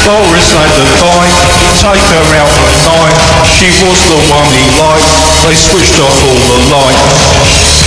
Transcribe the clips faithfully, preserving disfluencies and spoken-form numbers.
Boris had the bike, take her out at night. She was the one he liked, they switched off all the lights.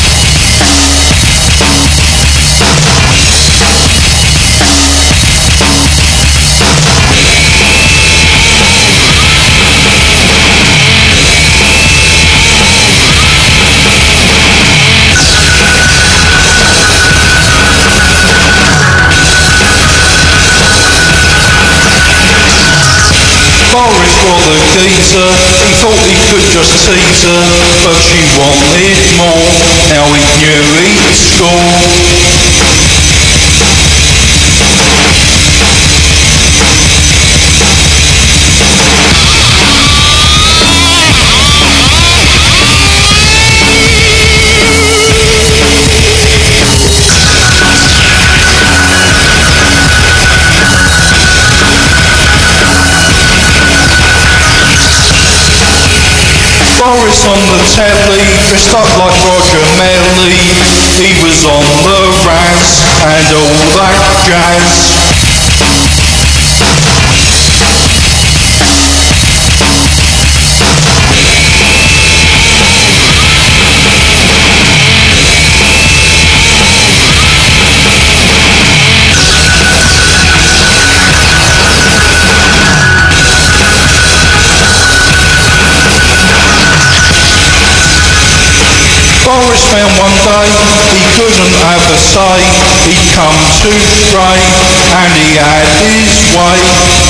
Boris was a geezer, he thought he could just tease her, but she wanted more, now he knew he'd score. Boris on the telly, dressed up like Roger Melly. He was on the Raz and all that jazz. Boris found one day he couldn't have a say, he'd come too stray and he had his way.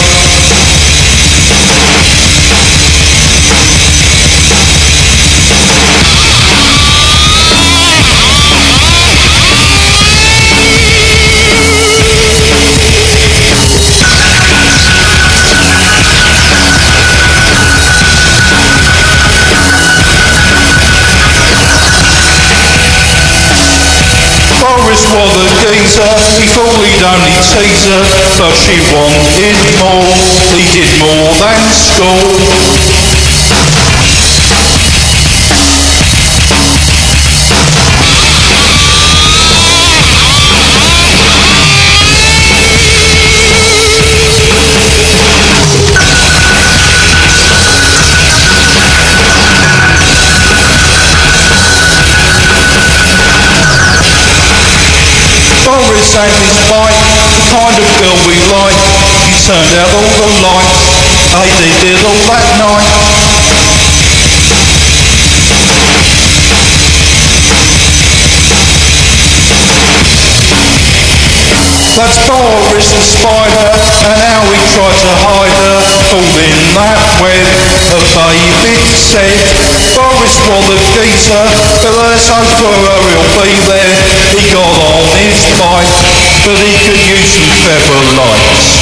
Boris was a geezer, he thought he'd only tease her, but she wanted more, he did more than score. Boris had his bike, the kind of girl we like. She turned out all the lights, they did it all that night. That's Boris the spider, and how he tried to hide her, all in that web, her baby said. Boris was a geezer, but let's hope for her he'll be there. He got on his bike, but he could use some feather lights.